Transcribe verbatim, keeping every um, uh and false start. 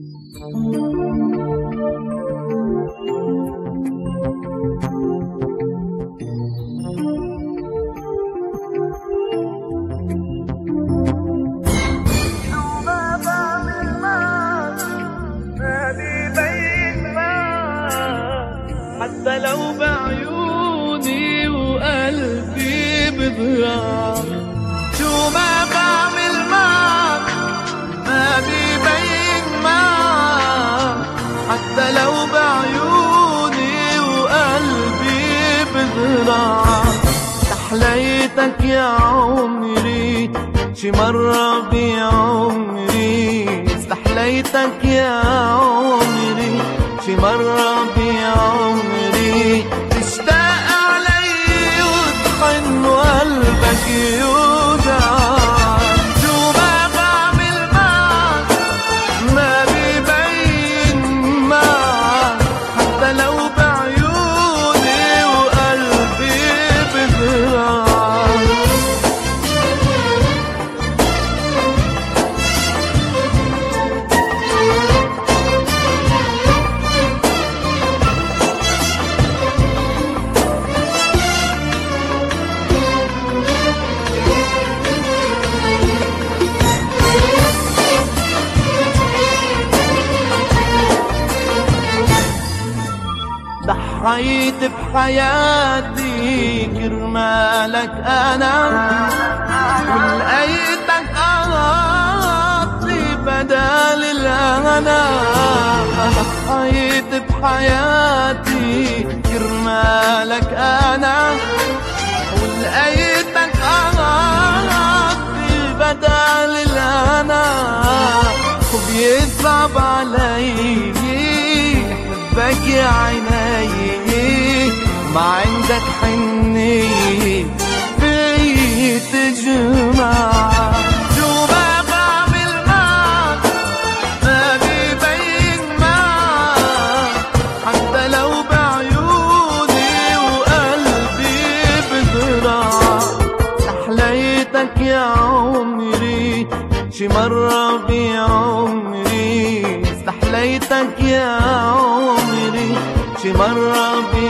حتى لو بعيوني وقلبي بضياع، شو ما بعمل معك ما بيبين معك. حتى لو بعيوني وقلبي بضياع، استحليتك يا عمري شي مرة بعمري. استحليتك يا عمري شي مرة بعمري. تشتاق علي وتحن وقلبك يوجع، شو ما بعمل معك ما بيبين معك. حتى لو بعيوني وقلبي بضياع. ضحيت بحياتي كرمالك أنا، ولقيتك أعطي بدال الأنا. ضحيت بحياتي كرمالك أنا، ولقيتك أعطي بدال الأنا. وبيصعب علي حبك يا عيني، ما عندك حنية في تجمع. شو ما بعمل معك ما بيبين معك. حتى لو بعيوني وقلبي بضياع. استحليتك يا عمري شي مرة بعمري. استحليتك يا عمري شي مرة بعمري.